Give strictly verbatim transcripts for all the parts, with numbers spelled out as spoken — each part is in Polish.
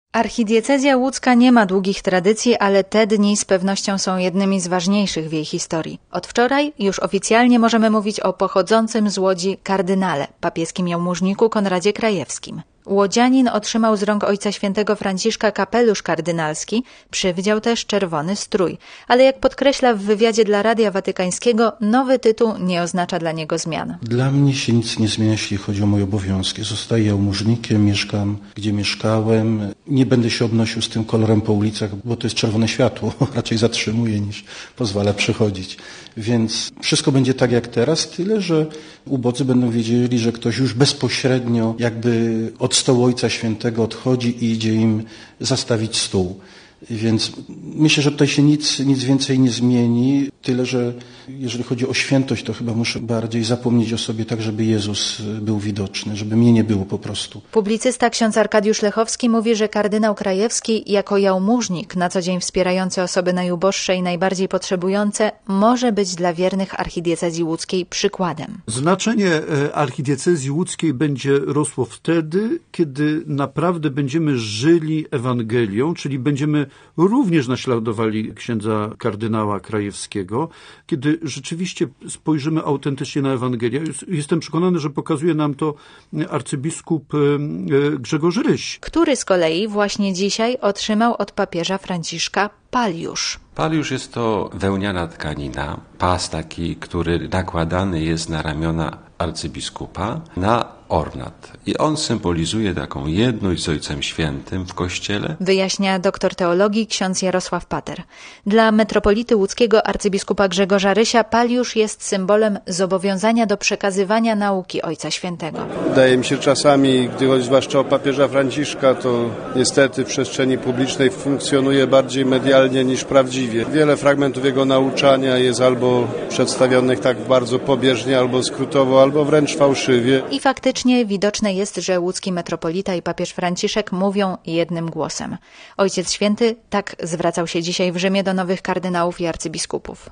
Archidiecezja łódzka nie ma długich tradycji, ale te dni z pewnością są jednymi z ważniejszych w jej historii. Od wczoraj już oficjalnie możemy mówić o pochodzącym z Łodzi kardynale, papieskim jałmużniku Konradzie Krajewskim. Łodzianin otrzymał z rąk Ojca Świętego Franciszka kapelusz kardynalski, przywdział też czerwony strój. Ale jak podkreśla w wywiadzie dla Radia Watykańskiego, nowy tytuł nie oznacza dla niego zmian. Dla mnie się nic nie zmienia, jeśli chodzi o moje obowiązki. Zostaję jałmużnikiem, mieszkam gdzie mieszkałem. Nie będę się obnosił z tym kolorem po ulicach, bo to jest czerwone światło. Raczej zatrzymuje niż pozwala przechodzić. Więc wszystko będzie tak jak teraz, tyle że ubodzy będą wiedzieli, że ktoś już bezpośrednio jakby od stołu Ojca Świętego odchodzi i idzie im zastawić stół. Więc myślę, że tutaj się nic, nic więcej nie zmieni, tyle że jeżeli chodzi o świętość, to chyba muszę bardziej zapomnieć o sobie tak, żeby Jezus był widoczny, żeby mnie nie było po prostu. Publicysta ksiądz Arkadiusz Lechowski mówi, że kardynał Krajewski jako jałmużnik, na co dzień wspierający osoby najuboższe i najbardziej potrzebujące, może być dla wiernych archidiecezji łódzkiej przykładem. Znaczenie archidiecezji łódzkiej będzie rosło wtedy, kiedy naprawdę będziemy żyli Ewangelią, czyli będziemy również naśladowali księdza kardynała Krajewskiego, kiedy rzeczywiście spojrzymy autentycznie na Ewangelię. Jestem przekonany, że pokazuje nam to arcybiskup Grzegorz Ryś, który z kolei właśnie dzisiaj otrzymał od papieża Franciszka paliusz. Paliusz jest to wełniana tkanina, pas taki, który nakładany jest na ramiona arcybiskupa, na ornat. I on symbolizuje taką jedność z Ojcem Świętym w Kościele. Wyjaśnia doktor teologii ksiądz Jarosław Pater. Dla metropolity łódzkiego arcybiskupa Grzegorza Rysia paliusz jest symbolem zobowiązania do przekazywania nauki Ojca Świętego. Wydaje mi się czasami, gdy chodzi zwłaszcza o papieża Franciszka, to niestety w przestrzeni publicznej funkcjonuje bardziej medialnie niż prawdziwie. Wiele fragmentów jego nauczania jest albo przedstawionych tak bardzo pobieżnie, albo skrótowo, albo wręcz fałszywie. I faktycznie widoczne jest, że łódzki metropolita i papież Franciszek mówią jednym głosem. Ojciec Święty tak zwracał się dzisiaj w Rzymie do nowych kardynałów i arcybiskupów.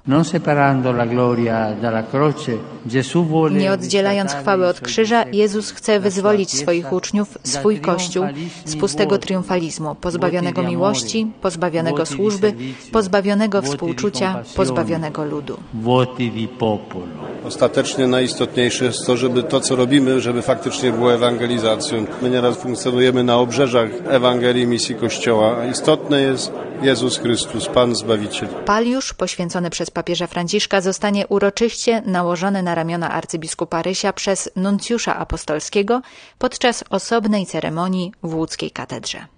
Nie oddzielając chwały od krzyża, Jezus chce wyzwolić swoich uczniów, swój Kościół z pustego triumfalizmu, pozbawionego miłości, pozbawionego służby, pozbawionego współczucia, pozbawionego ludu. Ostatecznie najistotniejsze jest to, żeby to, co robimy, żeby faktycznie było ewangelizacją. My nieraz funkcjonujemy na obrzeżach Ewangelii misji Kościoła. Istotne jest Jezus Chrystus, Pan Zbawiciel. Paliusz poświęcony przez papieża Franciszka zostanie uroczyście nałożony na ramiona arcybiskupa Rysia przez nuncjusza apostolskiego podczas osobnej ceremonii w łódzkiej katedrze.